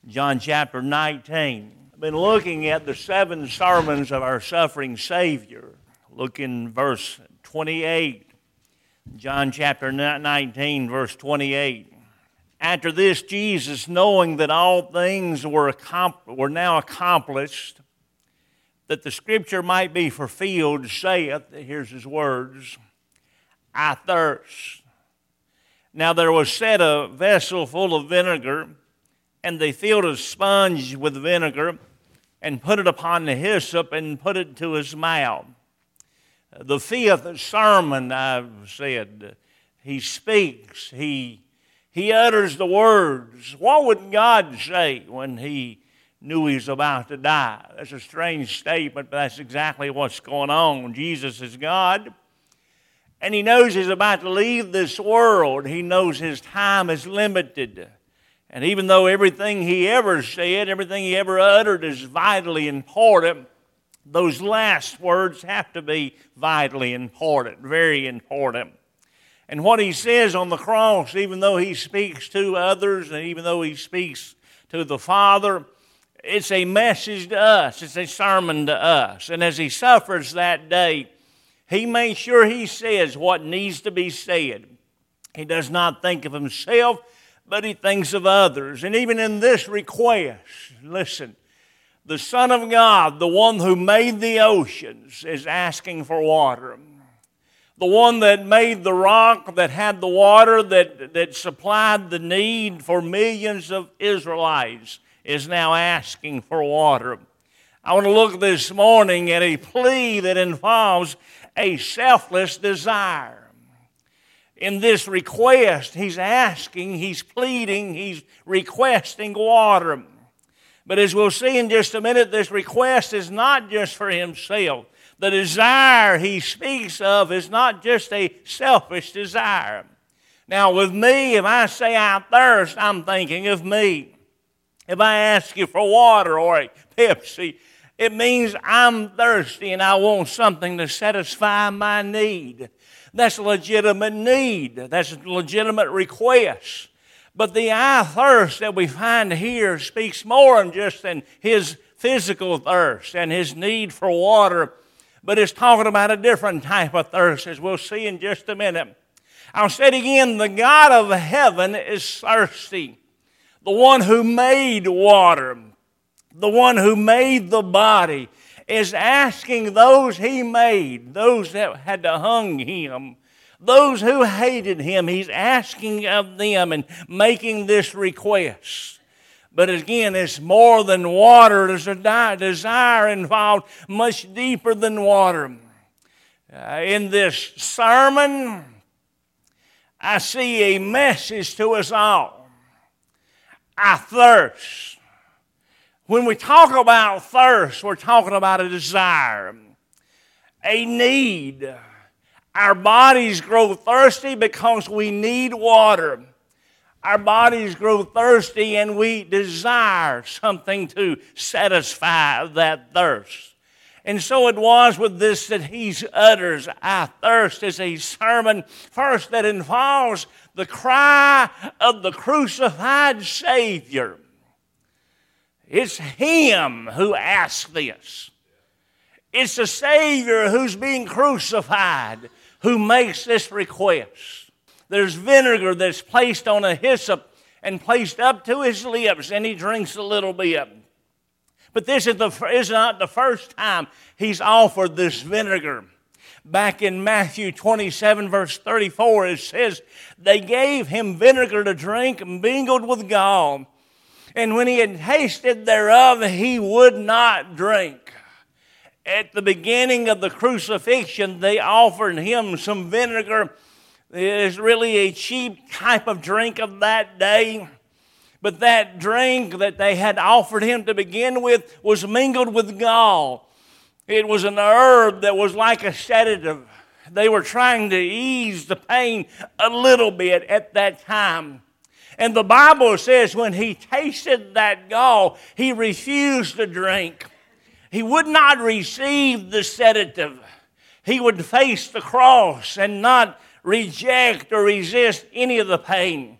John chapter 19. I've been looking at the 7 sermons of our suffering Savior. Look in verse 28. John chapter 19, verse 28. After this, Jesus, knowing that all things were now accomplished, that the scripture might be fulfilled, saith, here's his words, I thirst. Now there was set a vessel full of vinegar, and they filled a sponge with vinegar, and put it upon the hyssop, and put it to his mouth. The 5th sermon, I've said, he speaks, he utters the words. What would God say when he knew he was about to die? That's a strange statement, but that's exactly what's going on. Jesus is God, and he knows he's about to leave this world. He knows his time is limited. And even though everything he ever said, everything he ever uttered is vitally important, those last words have to be vitally important, very important. And what he says on the cross, even though he speaks to others and even though he speaks to the Father, it's a message to us. It's a sermon to us. And as he suffers that day, he makes sure he says what needs to be said. He does not think of himself, but he thinks of others. And even in this request, listen, the Son of God, the one who made the oceans, is asking for water. The one that made the rock, that had the water, that supplied the need for millions of Israelites, is now asking for water. I want to look this morning at a plea that involves a selfless desire. In this request, he's asking, he's pleading, he's requesting water. But as we'll see in just a minute, this request is not just for himself. The desire he speaks of is not just a selfish desire. Now, with me, if I say I thirst, I'm thinking of me. If I ask you for water or a Pepsi, it means I'm thirsty and I want something to satisfy my need. That's a legitimate need. That's a legitimate request. But the I thirst that we find here speaks more than his physical thirst and his need for water, but it's talking about a different type of thirst, as we'll see in just a minute. I'll say it again, the God of heaven is thirsty. The one who made water, the one who made the body, is asking those he made, those that had to hung him, those who hated him, he's asking of them and making this request. But again, it's more than water. There's a desire involved much deeper than water. In this sermon, I see a message to us all. I thirst. When we talk about thirst, we're talking about a desire, a need. Our bodies grow thirsty because we need water. Our bodies grow thirsty and we desire something to satisfy that thirst. And so it was with this that he utters, I thirst, is a sermon first that involves the cry of the crucified Savior. It's him who asks this. It's the Savior who's being crucified who makes this request. There's vinegar that's placed on a hyssop and placed up to his lips, and he drinks a little bit. But this is not the first time he's offered this vinegar. Back in Matthew 27, verse 34, it says, they gave him vinegar to drink mingled with gall. And when he had tasted thereof, he would not drink. At the beginning of the crucifixion, they offered him some vinegar. It is really a cheap type of drink of that day. But that drink that they had offered him to begin with was mingled with gall. It was an herb that was like a sedative. They were trying to ease the pain a little bit at that time. And the Bible says when he tasted that gall, he refused to drink. He would not receive the sedative. He would face the cross and not reject or resist any of the pain.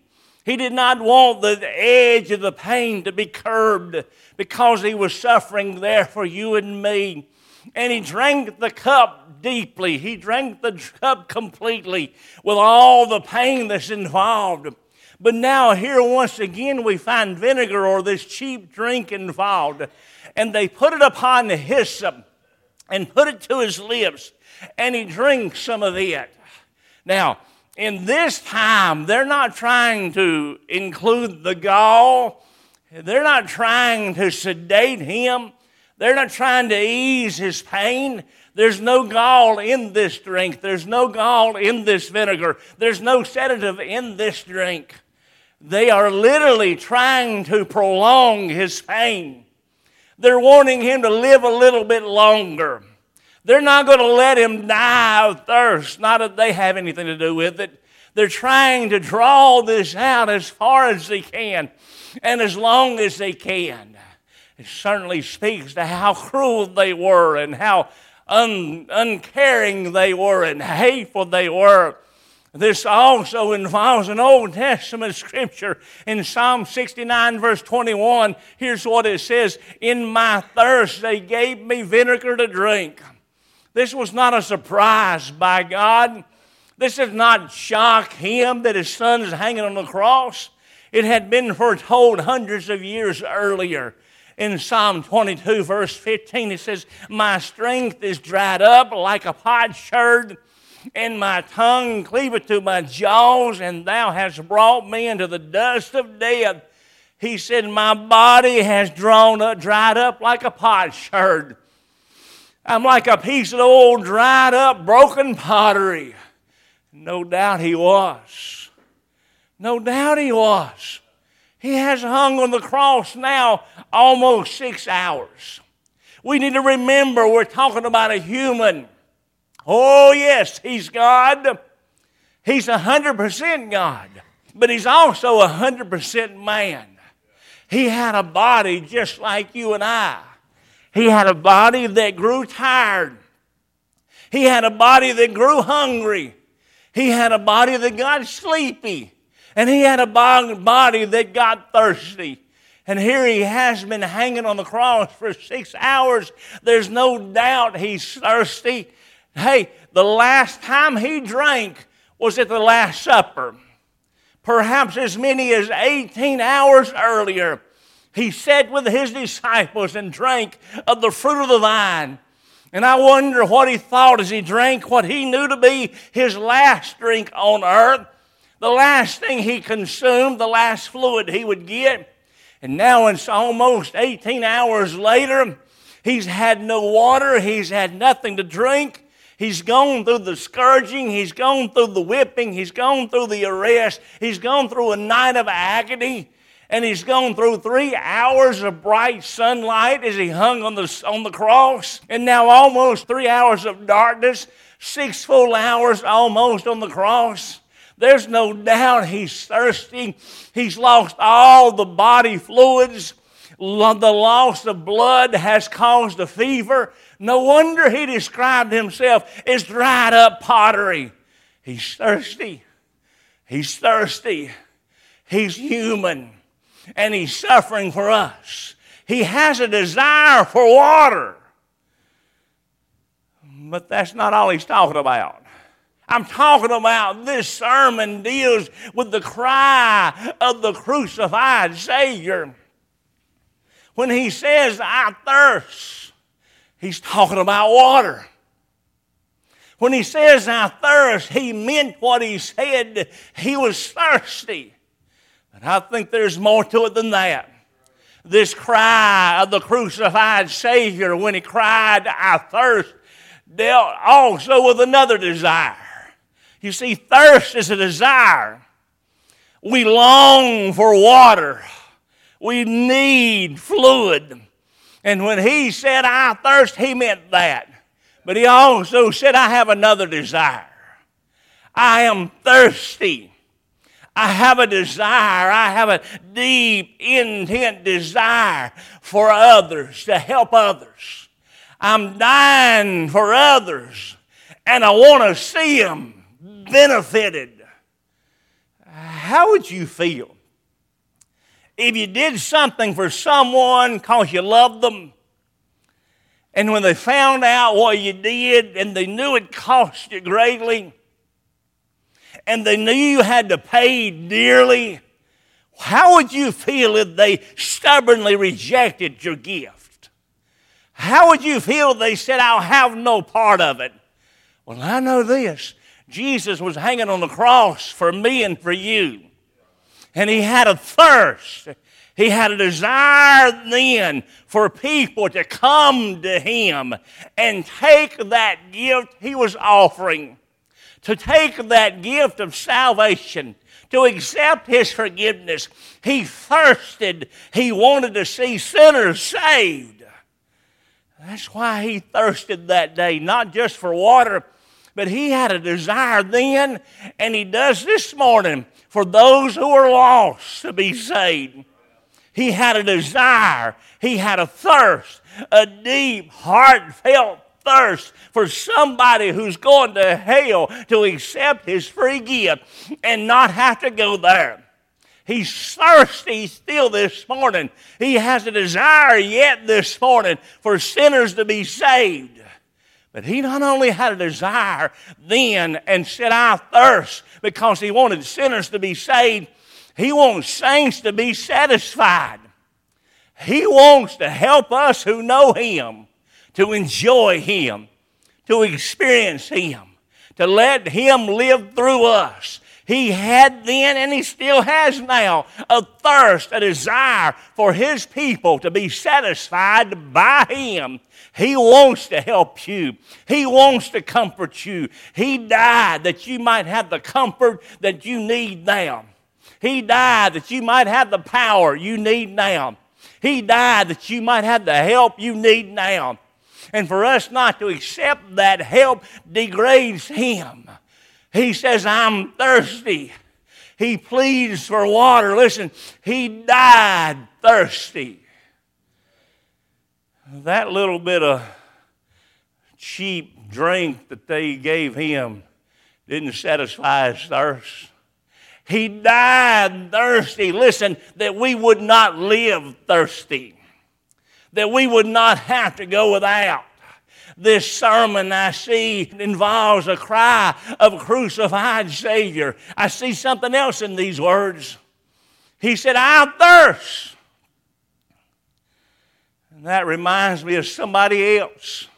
He did not want the edge of the pain to be curbed because he was suffering there for you and me. And he drank the cup deeply. He drank the cup completely with all the pain that's involved. But now here once again we find vinegar or this cheap drink involved. And they put it upon the hyssop and put it to his lips. And he drinks some of it. Now, in this time, they're not trying to include the gall. They're not trying to sedate him. They're not trying to ease his pain. There's no gall in this drink. There's no gall in this vinegar. There's no sedative in this drink. They are literally trying to prolong his pain. They're wanting him to live a little bit longer. They're not going to let him die of thirst. Not that they have anything to do with it. They're trying to draw this out as far as they can and as long as they can. It certainly speaks to how cruel they were and how uncaring they were and hateful they were. This also involves an Old Testament scripture in Psalm 69 verse 21. Here's what it says, "In my thirst they gave me vinegar to drink." This was not a surprise by God. This did not shock him that his son is hanging on the cross. It had been foretold hundreds of years earlier. In Psalm 22 verse 15 it says, "My strength is dried up like a potsherd, and my tongue cleaveth to my jaws, and thou hast brought me into the dust of death." He said, "My body has dried up like a potsherd." I'm like a piece of old, dried up, broken pottery. No doubt he was. No doubt he was. He has hung on the cross now almost 6 hours. We need to remember we're talking about a human. Oh, yes, he's God. He's 100% God. But he's also 100% man. He had a body just like you and I. He had a body that grew tired. He had a body that grew hungry. He had a body that got sleepy. And he had a body that got thirsty. And here he has been hanging on the cross for 6 hours. There's no doubt he's thirsty. Hey, the last time he drank was at the Last Supper. Perhaps as many as 18 hours earlier. He sat with his disciples and drank of the fruit of the vine. And I wonder what he thought as he drank what he knew to be his last drink on earth. The last thing he consumed, the last fluid he would get. And now it's almost 18 hours later. He's had no water. He's had nothing to drink. He's gone through the scourging. He's gone through the whipping. He's gone through the arrest. He's gone through a night of agony. And he's gone through 3 hours of bright sunlight as he hung on the cross. And now almost 3 hours of darkness, 6 full hours almost on the cross. There's no doubt he's thirsty. He's lost all the body fluids. The loss of blood has caused a fever. No wonder he described himself as dried up pottery. He's thirsty. He's thirsty. He's human. And he's suffering for us. He has a desire for water. But that's not all he's talking about. I'm talking about this sermon deals with the cry of the crucified Savior. When he says, "I thirst," he's talking about water. When he says, "I thirst," he meant what he said. He was thirsty. But I think there's more to it than that. This cry of the crucified Savior, when he cried, "I thirst," dealt also with another desire. You see, thirst is a desire. We long for water. We need fluid. And when he said, "I thirst," he meant that. But he also said, "I have another desire. I am thirsty. I have a desire. I have a deep, intent desire for others, to help others. I'm dying for others, and I want to see them benefited." How would you feel if you did something for someone because you loved them, and when they found out what you did and they knew it cost you greatly, and they knew you had to pay dearly, how would you feel if they stubbornly rejected your gift? How would you feel if they said, I'll have no part of it? Well, I know this. Jesus was hanging on the cross for me and for you. And he had a thirst. He had a desire then for people to come to him and take that gift he was offering, to take that gift of salvation, to accept his forgiveness. He thirsted. He wanted to see sinners saved. That's why he thirsted that day, not just for water, but he had a desire then, and he does this morning for those who are lost to be saved. He had a desire. He had a thirst, a deep, heartfelt thirst for somebody who's going to hell to accept his free gift and not have to go there. He's thirsty still this morning. He has a desire yet this morning for sinners to be saved. But he not only had a desire then and said, I thirst, because he wanted sinners to be saved, he wants saints to be satisfied. He wants to help us who know him to enjoy him, to experience him, to let him live through us. He had then, and he still has now, a thirst, a desire for his people to be satisfied by him. He wants to help you. He wants to comfort you. He died that you might have the comfort that you need now. He died that you might have the power you need now. He died that you might have the help you need now. And for us not to accept that help degrades him. He says, I'm thirsty. He pleads for water. Listen, he died thirsty. That little bit of cheap drink that they gave him didn't satisfy his thirst. He died thirsty. Listen, that we would not live thirsty, that we would not have to go without. This sermon I see involves a cry of a crucified Savior. I see something else in these words. He said, I thirst. And that reminds me of somebody else.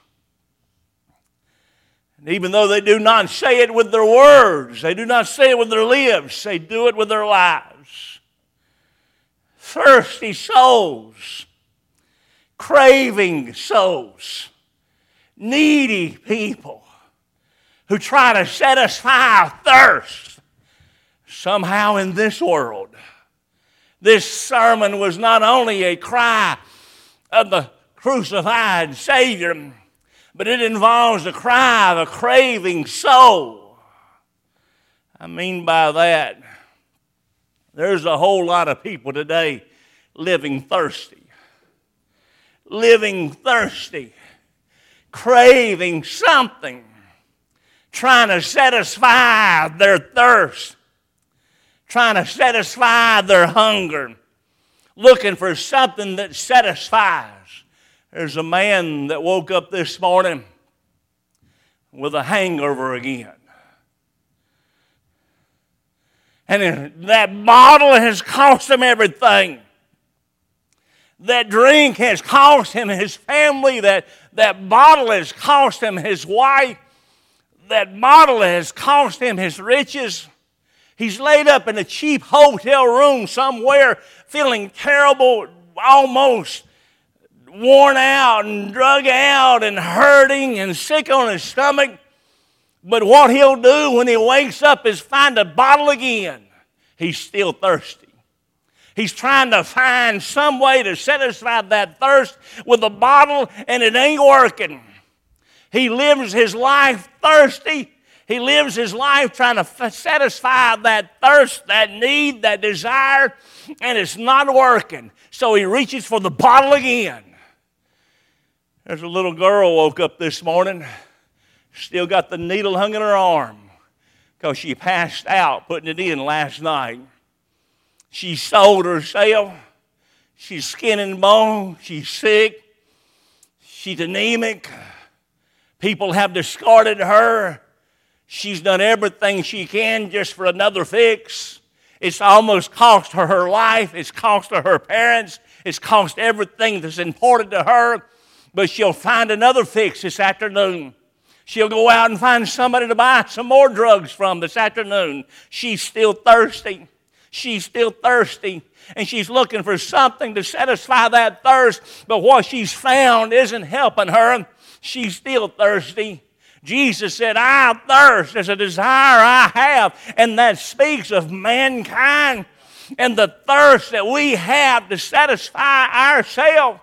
And even though they do not say it with their words, they do not say it with their lips, they do it with their lives. Thirsty souls, craving souls, needy people who try to satisfy a thirst somehow in this world. This sermon was not only a cry of the crucified Savior, but it involves the cry of a craving soul. I mean by that, there's a whole lot of people today living thirsty, craving something, trying to satisfy their thirst, trying to satisfy their hunger, looking for something that satisfies. There's a man that woke up this morning with a hangover again. And that bottle has cost him everything. That drink has cost him his family. That bottle has cost him his wife. That bottle has cost him his riches. He's laid up in a cheap hotel room somewhere feeling terrible, almost worn out and drug out and hurting and sick on his stomach. But what he'll do when he wakes up is find a bottle again. He's still thirsty. He's trying to find some way to satisfy that thirst with a bottle, and it ain't working. He lives his life thirsty. He lives his life trying to satisfy that thirst, that need, that desire, and it's not working. So he reaches for the bottle again. There's a little girl woke up this morning, still got the needle hung in her arm because she passed out putting it in last night. She sold herself. She's skin and bone. She's sick. She's anemic. People have discarded her. She's done everything she can just for another fix. It's almost cost her her life. It's cost her her parents. It's cost everything that's important to her. But she'll find another fix this afternoon. She'll go out and find somebody to buy some more drugs from this afternoon. She's still thirsty. She's still thirsty. And she's looking for something to satisfy that thirst. But what she's found isn't helping her. She's still thirsty. Jesus said, I thirst. There's a desire I have. And that speaks of mankind and the thirst that we have to satisfy ourselves.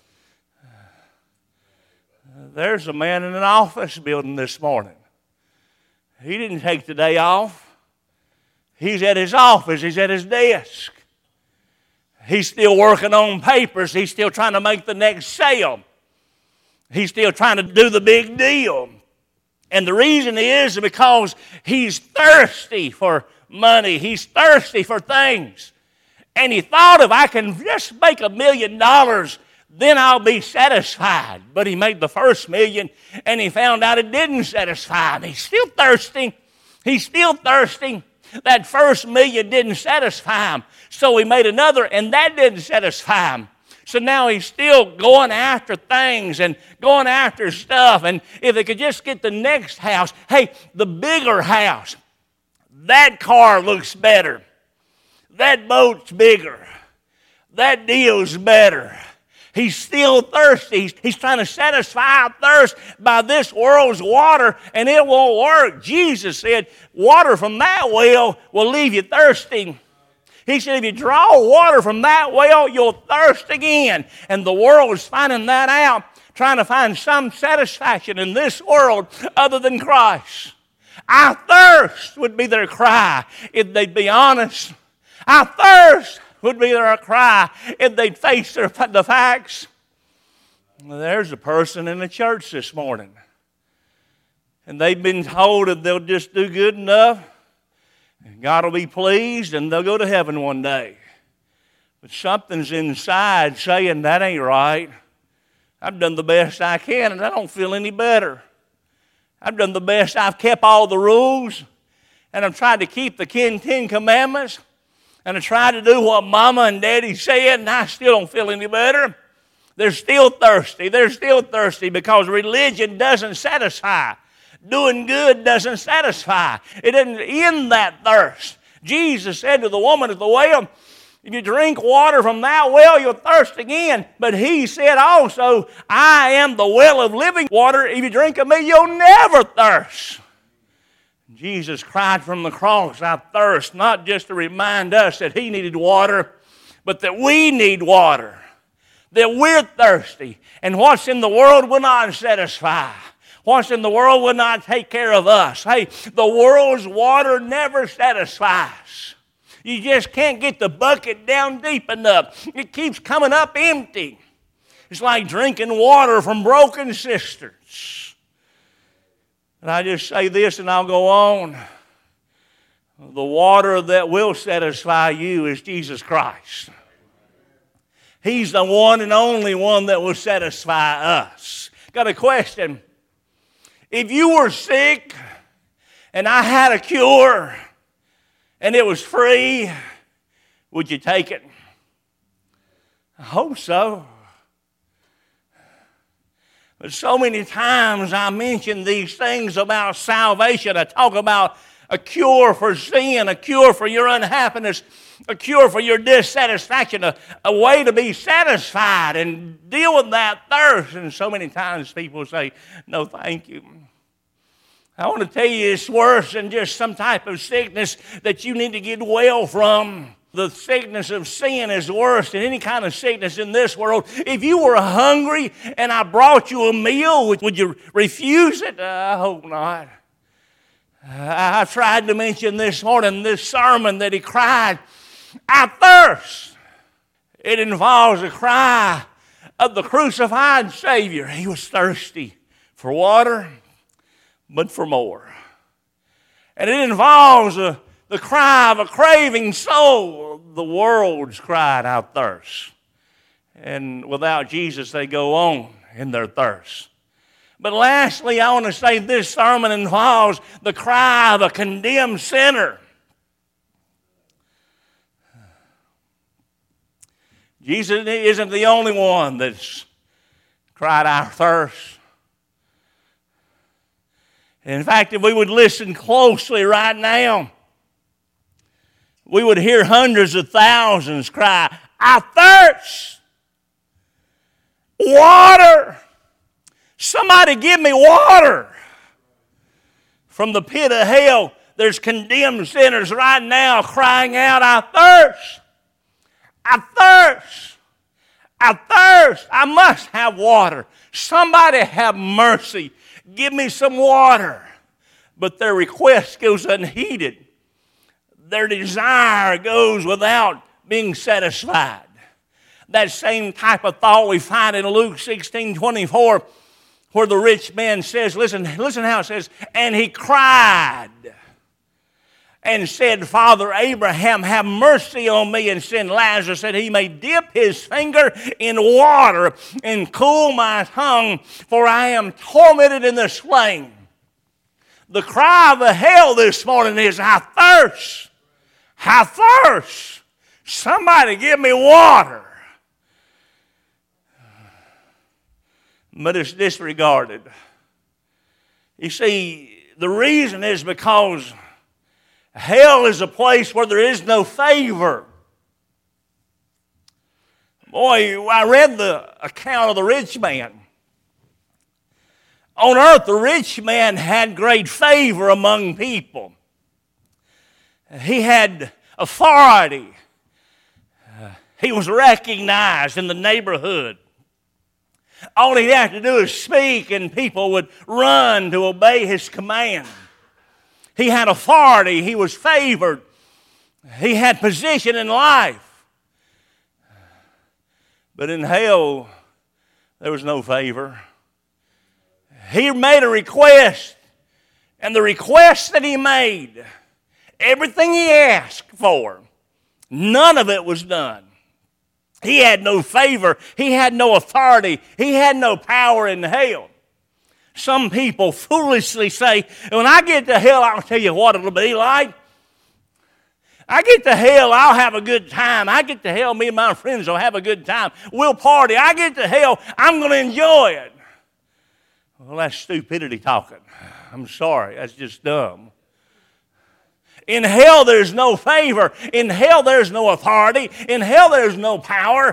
There's a man in an office building this morning. He didn't take the day off. He's at his office. He's at his desk. He's still working on papers. He's still trying to make the next sale. He's still trying to do the big deal. And the reason is because he's thirsty for money. He's thirsty for things. And he thought, if I can just make $1 million, then I'll be satisfied. But he made the first million, and he found out it didn't satisfy him. He's still thirsty. He's still thirsty. That first million didn't satisfy him. So he made another, and that didn't satisfy him. So now he's still going after things and going after stuff. And if they could just get the next house, hey, the bigger house, that car looks better. That boat's bigger. That deal's better. He's still thirsty. He's trying to satisfy thirst by this world's water, and it won't work. Jesus said, water from that well will leave you thirsty. He said, if you draw water from that well, you'll thirst again. And the world is finding that out, trying to find some satisfaction in this world other than Christ. I thirst would be their cry if they'd be honest. I thirst would be their cry if they'd face the facts. Well, there's a person in the church this morning, and they've been told that they'll just do good enough, and God will be pleased, and they'll go to heaven one day. But something's inside saying, that ain't right. I've done the best I can, and I don't feel any better. I've done the best. I've kept all the rules, and I've tried to keep the 10 Commandments, and I tried to do what Mama and Daddy said, and I still don't feel any better. They're still thirsty. They're still thirsty because religion doesn't satisfy. Doing good doesn't satisfy. It doesn't end that thirst. Jesus said to the woman at the well, if you drink water from that well, you'll thirst again. But he said also, I am the well of living water. If you drink of me, you'll never thirst. Jesus cried from the cross, I thirst, not just to remind us that he needed water, but that we need water, that we're thirsty. And what's in the world will not satisfy. What's in the world will not take care of us. Hey, the world's water never satisfies. You just can't get the bucket down deep enough. It keeps coming up empty. It's like drinking water from broken cisterns. And I just say this and I'll go on. The water that will satisfy you is Jesus Christ. He's the one and only one that will satisfy us. Got a question. If you were sick and I had a cure and it was free, would you take it? I hope so. But so many times I mention these things about salvation. I talk about a cure for sin, a cure for your unhappiness, a cure for your dissatisfaction, a way to be satisfied and deal with that thirst. And so many times people say, no, thank you. I want to tell you it's worse than just some type of sickness that you need to get well from. The sickness of sin is worse than any kind of sickness in this world. If you were hungry and I brought you a meal, would you refuse it? I hope not. I tried to mention this morning, this sermon that he cried, I thirst. It involves a cry of the crucified Savior. He was thirsty for water, but for more. And it involves the cry of a craving soul. The world's cried out thirst. And without Jesus, they go on in their thirst. But lastly, I want to say this sermon involves the cry of a condemned sinner. Jesus isn't the only one that's cried our thirst. In fact, if we would listen closely right now, we would hear hundreds of thousands cry, "I thirst! Water! Somebody give me water!" From the pit of hell, there's condemned sinners right now crying out, "I thirst! I thirst! I thirst! I must have water. Somebody have mercy. Give me some water." But their request goes unheeded. Their desire goes without being satisfied. That same type of thought we find in Luke 16:24, where the rich man says, listen how it says, "And he cried and said, Father Abraham, have mercy on me, and send Lazarus that he may dip his finger in water and cool my tongue, for I am tormented in this flame." The cry of the hell this morning is, "I thirst! I thirst! Somebody give me water." But it's disregarded. You see, the reason is because hell is a place where there is no favor. Boy, I read the account of the rich man. On earth, the rich man had great favor among people. He had authority. He was recognized in the neighborhood. All he'd have to do is speak and people would run to obey his command. He had authority. He was favored. He had position in life. But in hell, there was no favor. He made a request, and the request that he made, everything he asked for, none of it was done. He had no favor. He had no authority. He had no power in hell. Some people foolishly say, "When I get to hell, I'll tell you what it'll be like. I get to hell, I'll have a good time. I get to hell, me and my friends will have a good time. We'll party. I get to hell, I'm going to enjoy it." Well, that's stupidity talking. I'm sorry, that's just dumb. In hell, there's no favor. In hell, there's no authority. In hell, there's no power.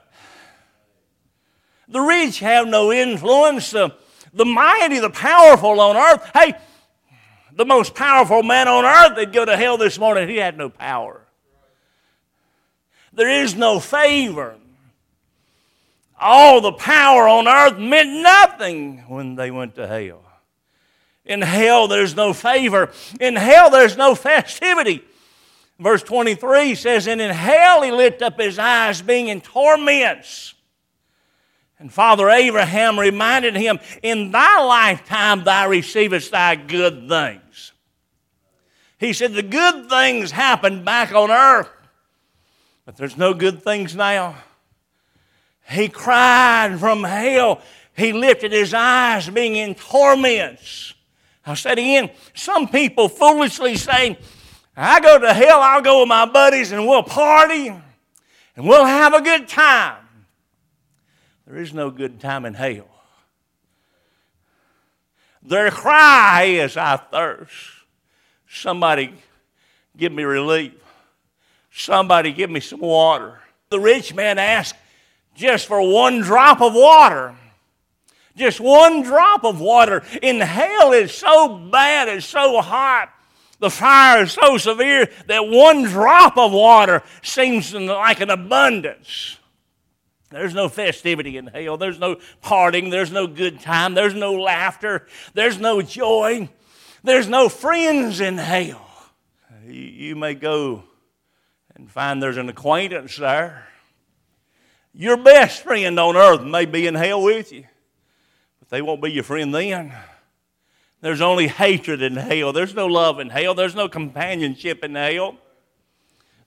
The rich have no influence. The mighty, the powerful on earth. Hey, the most powerful man on earth that'd go to hell this morning, he had no power. There is no favor. All the power on earth meant nothing when they went to hell. In hell, there's no favor. In hell, there's no festivity. Verse 23 says, "And in hell he lifted up his eyes, being in torments. And Father Abraham reminded him, In thy lifetime thou receivest thy good things." He said the good things happened back on earth, but there's no good things now. He cried from hell. He lifted his eyes, being in torments. I said again, some people foolishly say, "I go to hell, I'll go with my buddies and we'll party and we'll have a good time." There is no good time in hell. Their cry is, "I thirst. Somebody give me relief. Somebody give me some water." The rich man asked just for one drop of water. Just one drop of water. In hell, it's so bad, it's so hot. The fire is so severe that one drop of water seems like an abundance. There's no festivity in hell. There's no partying. There's no good time. There's no laughter. There's no joy. There's no friends in hell. You may go and find there's an acquaintance there. Your best friend on earth may be in hell with you, but they won't be your friend then. There's only hatred in hell. There's no love in hell. There's no companionship in hell.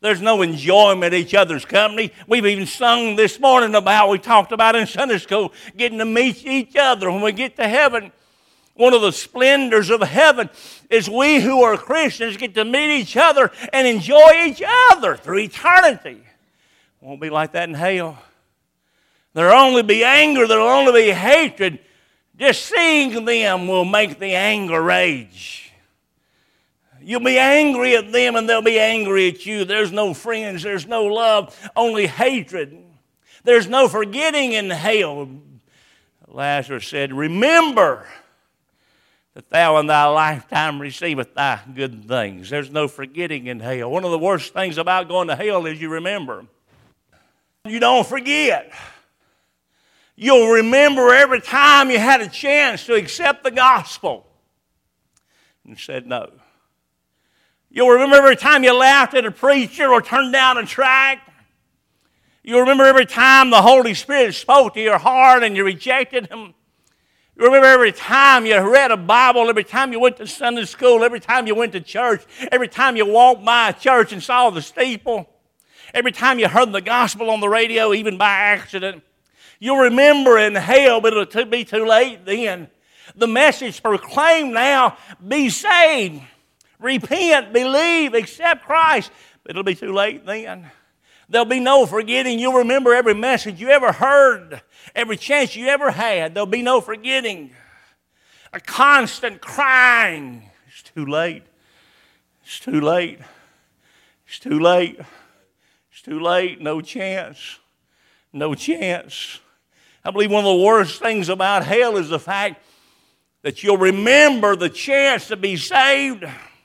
There's no enjoyment in each other's company. We've even sung this morning about, we talked about in Sunday school, getting to meet each other when we get to heaven. One of the splendors of heaven is we who are Christians get to meet each other and enjoy each other through eternity. Won't be like that in hell. There'll only be anger. There'll only be hatred. Just seeing them will make the anger rage. You'll be angry at them and they'll be angry at you. There's no friends. There's no love. Only hatred. There's no forgetting in hell. Lazarus said, remember that thou in thy lifetime receiveth thy good things. There's no forgetting in hell. One of the worst things about going to hell is you remember. You don't forget. You'll remember every time you had a chance to accept the gospel and said no. You'll remember every time you laughed at a preacher or turned down a tract. You'll remember every time the Holy Spirit spoke to your heart and you rejected Him. You remember every time you read a Bible, every time you went to Sunday school, every time you went to church, every time you walked by a church and saw the steeple, every time you heard the gospel on the radio, even by accident. You'll remember in hell, but it'll be too late then. The message proclaimed now, be saved, repent, believe, accept Christ. But it'll be too late then. There'll be no forgetting. You'll remember every message you ever heard, every chance you ever had. There'll be no forgetting. A constant crying. It's too late. It's too late. It's too late. It's too late. No chance. No chance. I believe one of the worst things about hell is the fact that you'll remember the chance to be saved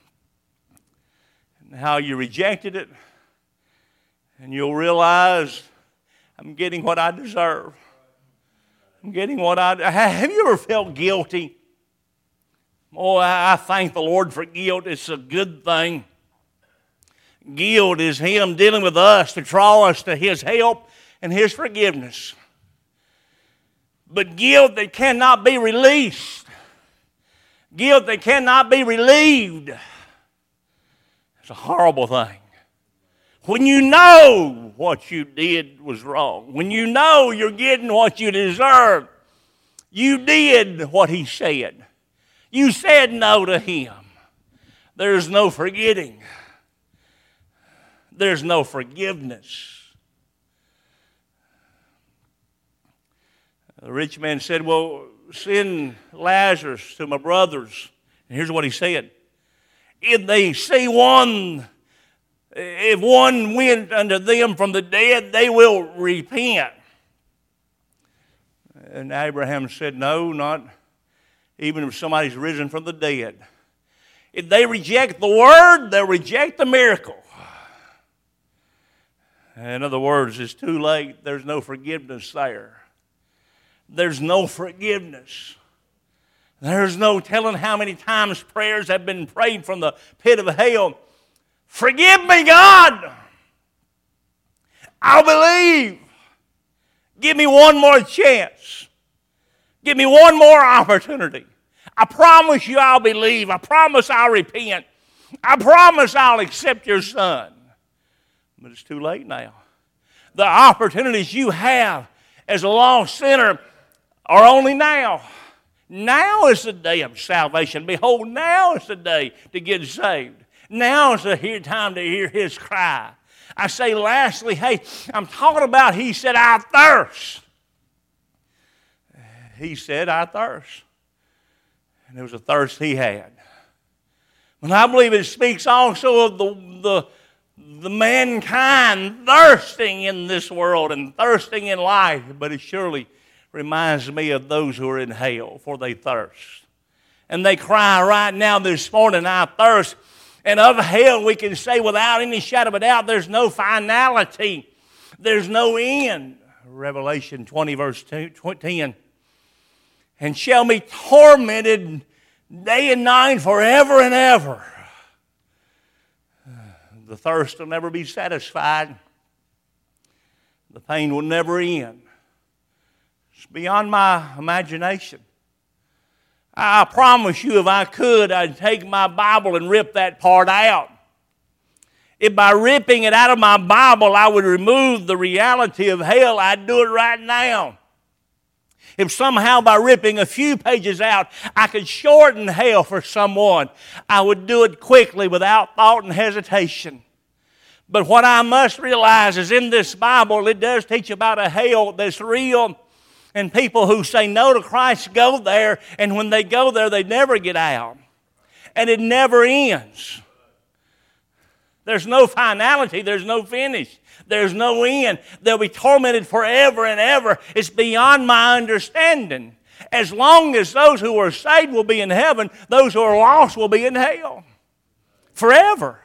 and how you rejected it. And you'll realize, I'm getting what I deserve. I'm getting what have you ever felt guilty? Oh, I thank the Lord for guilt. It's a good thing. Guilt is Him dealing with us to draw us to His help and His forgiveness. But guilt that cannot be released, guilt that cannot be relieved, it's a horrible thing. When you know what you did was wrong, when you know you're getting what you deserve, you did what He said. You said no to Him. There's no forgetting. There's no forgiveness. The rich man said, well, send Lazarus to my brothers. And here's what he said. If they see one, if one went unto them from the dead, they will repent. And Abraham said, no, not even if somebody's risen from the dead. If they reject the word, they'll reject the miracle. In other words, it's too late. There's no forgiveness there. There's no forgiveness. There's no telling how many times prayers have been prayed from the pit of hell. Forgive me, God. I'll believe. Give me one more chance. Give me one more opportunity. I promise you I'll believe. I promise I'll repent. I promise I'll accept your Son. But it's too late now. The opportunities you have as a lost sinner are only now. Now is the day of salvation. Behold, now is the day to get saved. Now is the time to hear His cry. I say lastly, hey, I'm talking about He said, I thirst. He said, I thirst. And there was a thirst He had. And I believe it speaks also of the mankind thirsting in this world and thirsting in life, but it surely reminds me of those who are in hell, for they thirst. And they cry right now this morning, I thirst. And of hell we can say without any shadow of a doubt, there's no finality. There's no end. Revelation 20 verse 10. And shall be tormented day and night forever and ever. The thirst will never be satisfied. The pain will never end. It's beyond my imagination. I promise you, if I could, I'd take my Bible and rip that part out If by ripping it out of my Bible I would remove the reality of hell, I'd do it right now. If somehow by ripping a few pages out I could shorten hell for someone, I would do it quickly without thought and hesitation. But what I must realize is in this Bible it does teach about a hell that's real. And people who say no to Christ go there, and when they go there they never get out. And it never ends. There's no finality. There's no finish. There's no end. They'll be tormented forever and ever. It's beyond my understanding. As long as those who are saved will be in heaven, those who are lost will be in hell. Forever.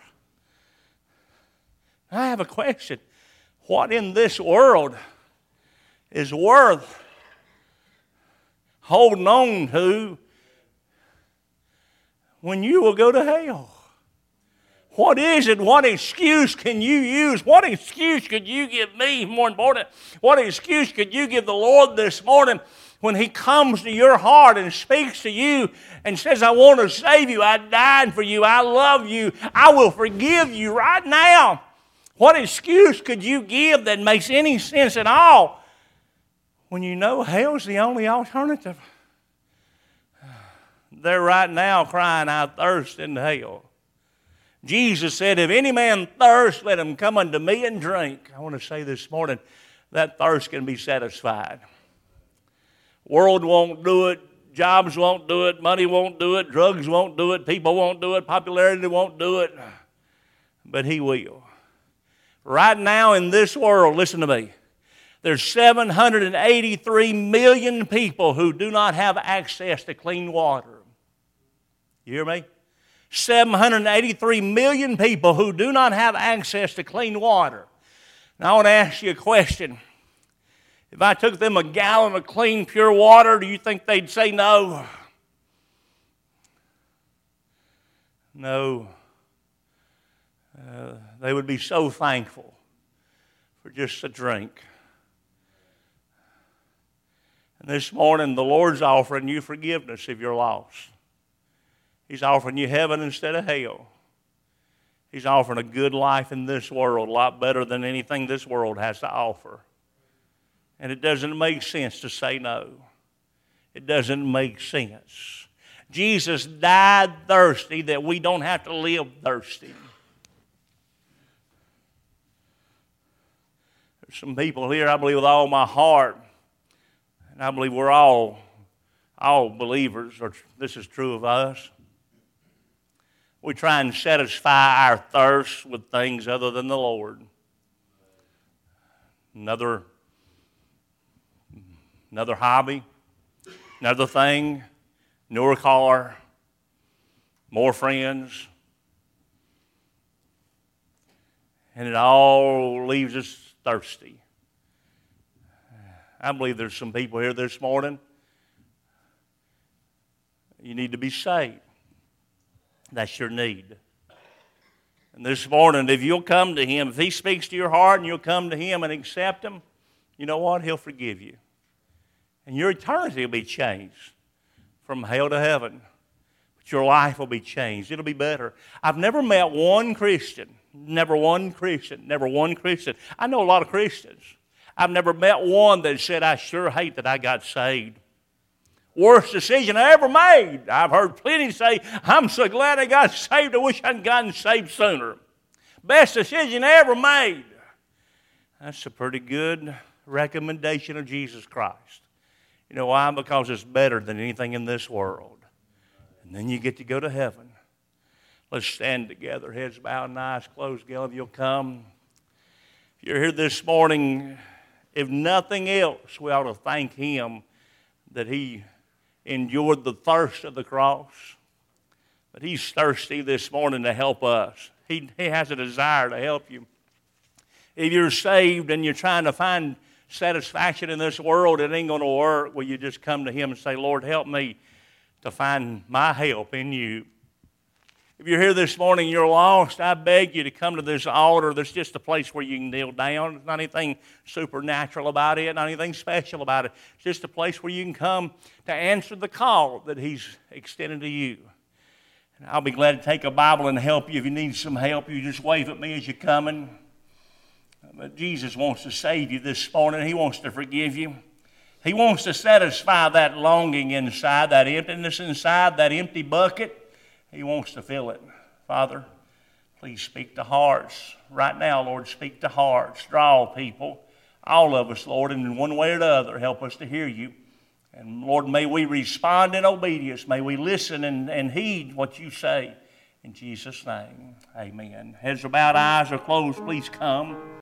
I have a question. What in this world is worth holding on to when you will go to hell? What is it? What excuse can you use? What excuse could you give me? More important, what excuse could you give the Lord this morning when He comes to your heart and speaks to you and says, I want to save you. I died for you. I love you. I will forgive you right now. What excuse could you give that makes any sense at all when you know hell's the only alternative? They're right now crying out thirst in hell. Jesus said, if any man thirst, let him come unto me and drink. I want to say this morning, that thirst can be satisfied. World won't do it. Jobs won't do it. Money won't do it. Drugs won't do it. People won't do it. Popularity won't do it. But He will. Right now in this world, listen to me, there's 783 million people who do not have access to clean water. You hear me? 783 million people who do not have access to clean water. Now I want to ask you a question. If I took them a gallon of clean, pure water, do you think they'd say no? No. They would be so thankful for just a drink. And this morning, the Lord's offering you forgiveness if you're lost. He's offering you heaven instead of hell. He's offering a good life in this world, a lot better than anything this world has to offer. And it doesn't make sense to say no. It doesn't make sense. Jesus died thirsty that we don't have to live thirsty. There's some people here, I believe with all my heart, and I believe we're all believers, or this is true of us. We try and satisfy our thirst with things other than the Lord. Another hobby, another thing, newer car, more friends. And it all leaves us thirsty. I believe there's some people here this morning. You need to be saved. That's your need. And this morning, if you'll come to Him, if He speaks to your heart and you'll come to Him and accept Him, you know what? He'll forgive you. And your eternity will be changed from hell to heaven. But your life will be changed. It'll be better. I've never met one Christian. Never one Christian. I know a lot of Christians. I've never met one that said, I sure hate that I got saved. Worst decision I ever made. I've heard plenty say, I'm so glad I got saved. I wish I'd gotten saved sooner. Best decision I ever made. That's a pretty good recommendation of Jesus Christ. You know why? Because it's better than anything in this world. And then you get to go to heaven. Let's stand together, heads bowed and eyes closed. Gail, if you'll come. If you're here this morning, if nothing else, we ought to thank Him that He endured the thirst of the cross. But He's thirsty this morning to help us. He has a desire to help you. If you're saved and you're trying to find satisfaction in this world, it ain't going to work. Will you just come to Him and say, Lord, help me to find my help in You. If you're here this morning and you're lost, I beg you to come to this altar. There's just a place where you can kneel down. There's not anything supernatural about it, not anything special about it. It's just a place where you can come to answer the call that He's extended to you. I'll be glad to take a Bible and help you. If you need some help, you just wave at me as you're coming. But Jesus wants to save you this morning. He wants to forgive you. He wants to satisfy that longing inside, that emptiness inside, that empty bucket. He wants to fill it. Father, please speak to hearts. Right now, Lord, speak to hearts. Draw people, all of us, Lord, and in one way or the other, help us to hear you. And Lord, may we respond in obedience. May we listen and heed what you say. In Jesus' name, amen. Heads are bowed, eyes are closed. Please come.